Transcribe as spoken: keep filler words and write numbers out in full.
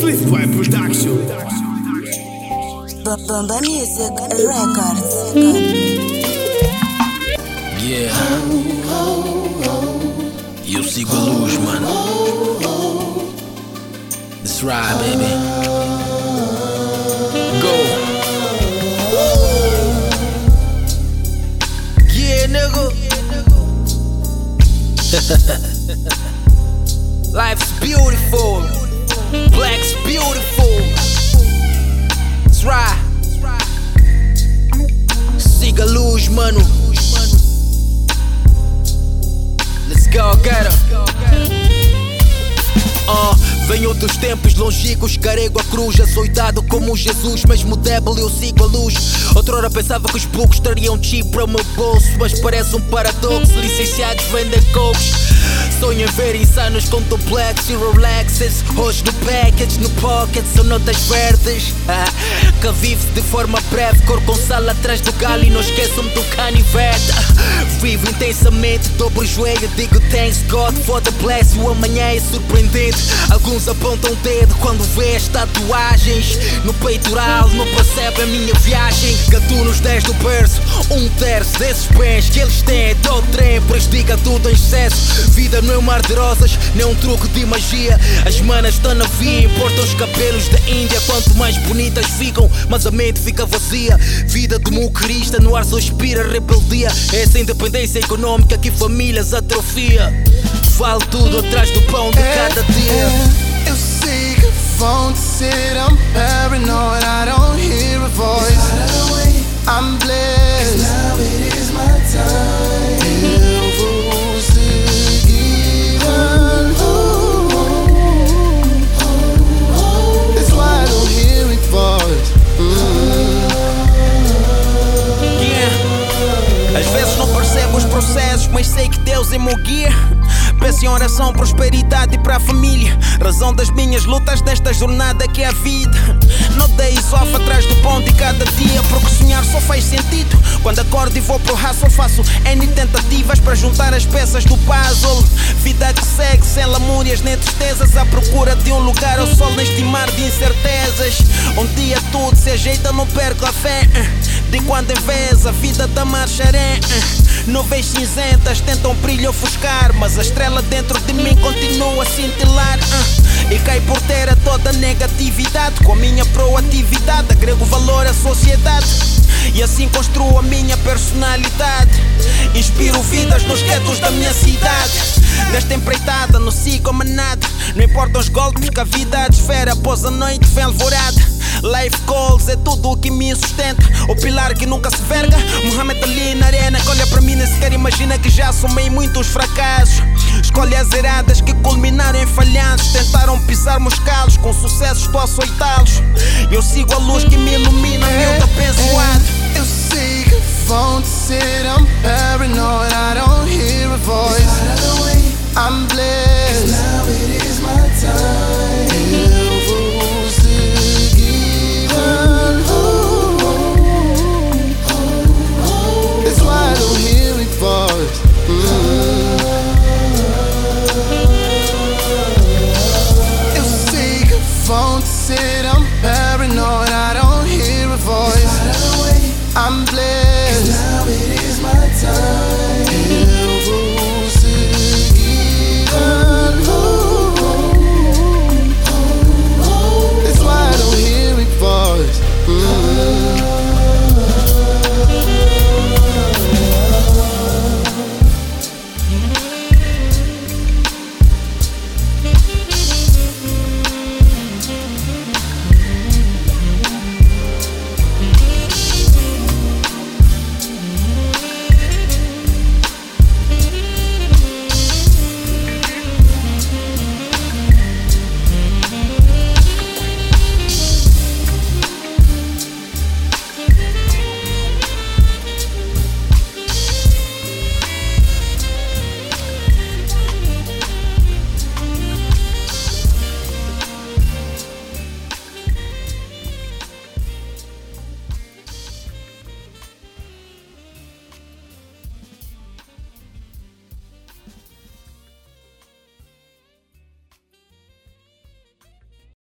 Slipway Production. Bamba Music Records. Yeah. E eu sigo a luz, mano. That's right, baby. Go. Yeah, nigga. Life's beautiful. Black's beautiful. That's right. Siga a luz, mano. Let's go, get her. Uh, vem outros tempos longínquos, carrego a cruz, açoitado como Jesus, mesmo débil eu sigo a luz. Outrora pensava que os poucos estariam cheap para o meu bolso, mas parece um paradoxo, licenciados vendem cokes. Sonho em ver insanos com duplex e Rolexes, hoje no package, no pocket são notas verdes. ah, Que vive de forma breve, cor com sal atrás do galho e não esqueçam-me do canivete. ah, Vivo intensamente, dobro o joelho, digo thanks God for the bless. O amanhã é surpreendente, alguns apontam o dedo quando vê as tatuagens no peitoral, não percebe a minha viagem. Canto nos dez do berço, um terço desses bens que eles têm, do trem, prejudica tudo em excesso. Vida não é um mar de rosas, nem um truque de magia. As manas estão na via, importam os cabelos da Índia. Quanto mais bonitas ficam, mas a mente fica vazia. Vida de muquerista, no ar só expira rebeldia. Essa independência econômica que famílias atrofia. Vale tudo atrás do pão de é, cada dia. É, eu sei que vão dizer I'm paranoid, I don't hear a voice. I'm blessed, now it is my time. Eu vou seguir a luz. That's why I don't hear a voice. mm. Yeah. Às vezes não percebo os processos, mas sei que Deus é meu guia. Peço em oração, prosperidade para a família. Razão das minhas lutas desta jornada que é a vida. Não dei sofá atrás do pão de cada dia, porque sonhar só faz sentido quando acordo e vou pro hustle. Faço N tentativas para juntar as peças do puzzle. Vida que segue sem lamúrias nem tristezas, à procura de um lugar ao sol neste mar de incertezas. Um dia tudo se ajeita, não perco a fé. De quando em vez a vida da marcharé. Nuvens cinzentas tentam brilho ofuscar, mas a estrela dentro de mim continua a cintilar. uh, E cai por terra toda a negatividade. Com a minha proatividade agrego valor à sociedade, e assim construo a minha personalidade. Inspiro vidas nos guetos da minha cidade. Nesta empreitada não sigo a manada. Não importam os golpes que a vida desfere após a noite vem alvorada. Life goals é tudo o que me sustenta, o pilar que nunca se verga. Muhammad Ali na arena, que olha para mim nem sequer imagina que já somei muitos fracassos. Escolhas erradas que culminaram em falhanços. Tentaram pisar meus calos, com sucesso estou a açoitá-los. Eu sigo a luz que me ilumina, miúdo abençoado. É, eu sei que vão dizer I'm paranoid, I don't hear a voice.